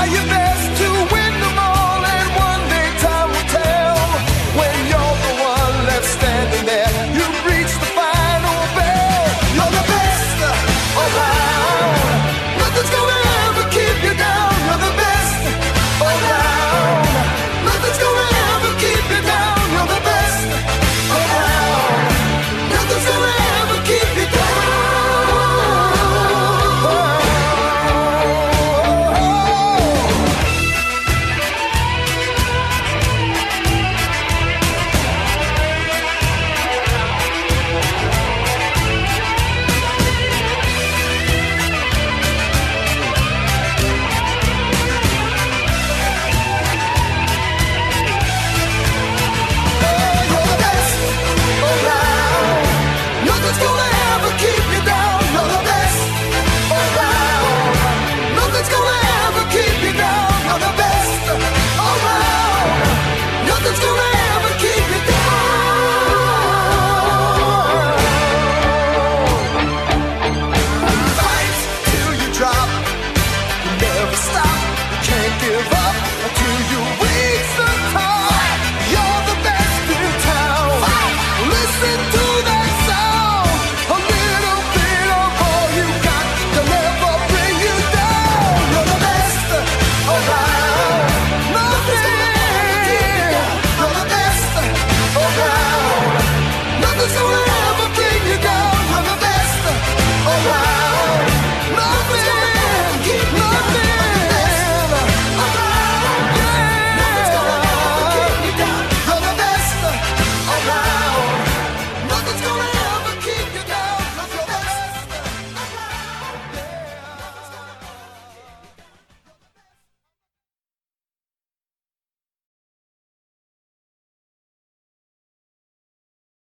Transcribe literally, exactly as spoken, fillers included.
try your best to win them all, and one day time will tell. When you're the one left standing there, you've reached the final bell. You're the best around. Nothing's gonna ever keep you down. You're the best around. Nothing's gonna ever keep you down. You're the best around. Nothing's gonna ever keep you down. Nothing's gonna ever keep you down. You're the best around. Nothing's gonna ever keep you down. You're the best around. Nothing's gonna ever keep you down. Fight till you drop. You never stop. You can't give up until you reach the top.